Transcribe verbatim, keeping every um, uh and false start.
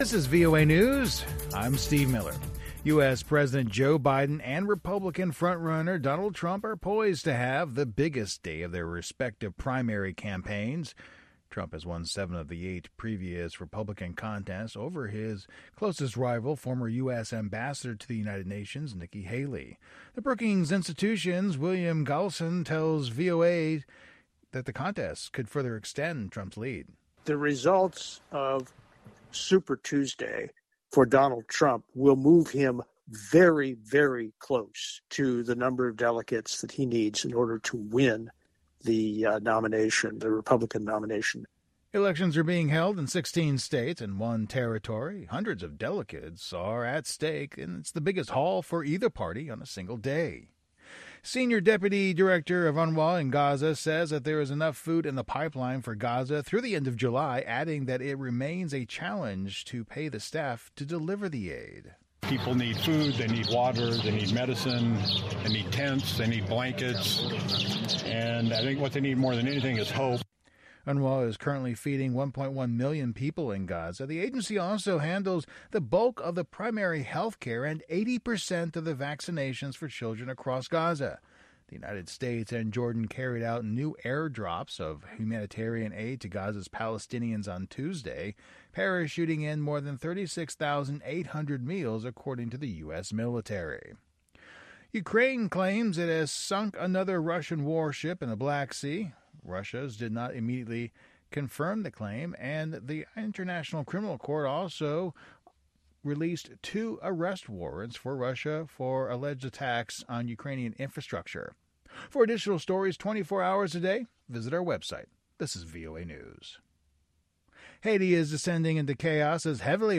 This is V O A News. I'm Steve Miller. U S. President Joe Biden and Republican frontrunner Donald Trump are poised to have the biggest day of their respective primary campaigns. Trump has won seven of the eight previous Republican contests over his closest rival, former U S. Ambassador to the United Nations, Nikki Haley. The Brookings Institution's William Galson tells V O A that the contest could further extend Trump's lead. The results of Super Tuesday for Donald Trump will move him very, very close to the number of delegates that he needs in order to win the uh, nomination, the Republican nomination. Elections are being held in sixteen states and one territory. Hundreds of delegates are at stake, and it's the biggest haul for either party on a single day. Senior Deputy Director of UNRWA in Gaza says that there is enough food in the pipeline for Gaza through the end of July, adding that it remains a challenge to pay the staff to deliver the aid. People need food, they need water, they need medicine, they need tents, they need blankets, and I think what they need more than anything is hope. UNRWA is currently feeding one point one million people in Gaza. The agency also handles the bulk of the primary health care and eighty percent of the vaccinations for children across Gaza. The United States and Jordan carried out new airdrops of humanitarian aid to Gaza's Palestinians on Tuesday, parachuting in more than thirty-six thousand eight hundred meals, according to the U S military. Ukraine claims it has sunk another Russian warship in the Black Sea. Russia's did not immediately confirm the claim, and the International Criminal Court also released two arrest warrants for Russia for alleged attacks on Ukrainian infrastructure. For additional stories twenty-four hours a day, visit our website. This is V O A News. Haiti is descending into chaos as heavily